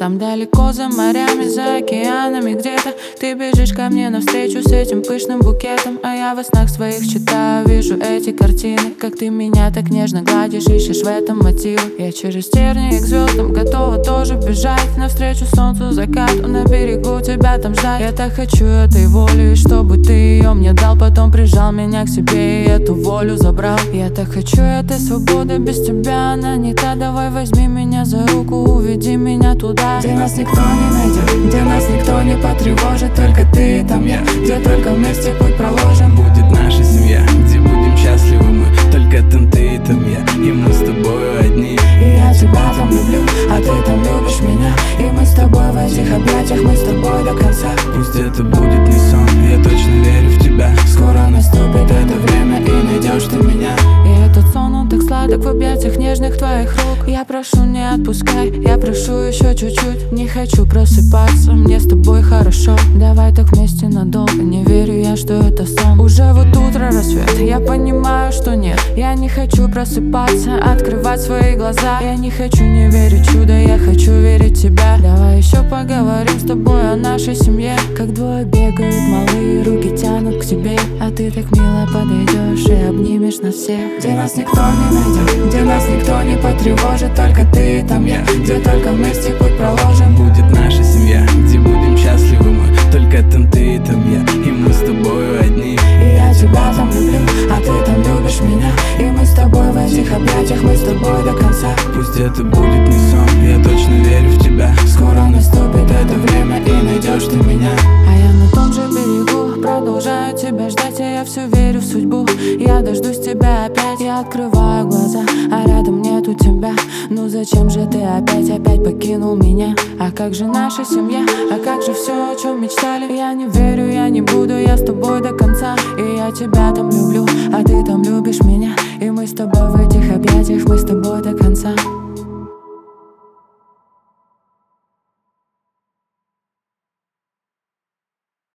Там далеко за морями, за океанами где-то ты бежишь ко мне навстречу с этим пышным букетом. А я во снах своих читаю, вижу эти картины, как ты меня так нежно гладишь, ищешь в этом мотив. Я через тернии к звездам готова тоже бежать, навстречу солнцу, закату, на берегу тебя там ждать. Я так хочу этой воли, чтобы ты ее мне дал, потом прижал меня к себе и эту волю забрал. Я так хочу этой свободы, без тебя она не та. Давай возьми меня за руку, уведи меня туда, где нас никто не найдет, где нас никто не потревожит. Только ты и там я, где только вместе путь проложим. Будет наша семья, где будем счастливы мы, только там ты и там я, и мы с тобою одни. И я тебя там люблю, а ты там любишь меня, и мы с тобой в этих объятиях, мы с тобой до конца. Пусть это будет не сон, я точно верю в тебя. Скоро наступит это время, и найдешь ты меня. И этот сон, он так сладок в объятиях нежных твоих рук. Я прошу, не отпускай, я прошу еще чуть-чуть. Не хочу просыпаться, мне с тобой хорошо. Давай так вместе надолго, не верю я, что это сон. Уже вот утро, рассвет, я понимаю, что нет. Я не хочу просыпаться, открывать свои глаза. Я не хочу не верить в чудо, я хочу верить в тебя. Давай еще поговорим с тобой о нашей семье. Как двое бегают малые, руки тянут к тебе, а ты так мило подойдешь и обнимешь нас всех. Где нас никто не найдет, где нас никто не потревожит. Только ты и там я, где только вместе путь проложим. Будет наша семья, где будем счастливы мы, только там ты и там я, и мы с тобою одни. И я тебя там люблю, а ты там любишь меня, и мы с тобой в этих объятиях, мы с тобой до конца. Пусть это будет не сон, я точно верю в тебя. Скоро наступит это время, и найдешь ты меня. А я на том же берегу продолжаю тебя ждать, а я все верю в судьбу. Я дождусь тебя опять, я открываю глаза, а рядом нету тебя. Ну зачем же ты опять покинул меня? А как же наша семья? А как же все, о чем мечтали? Я не верю, я не буду, я с тобой до конца. И я тебя там люблю, а ты там любишь меня, и мы с тобой в этих объятиях, мы с тобой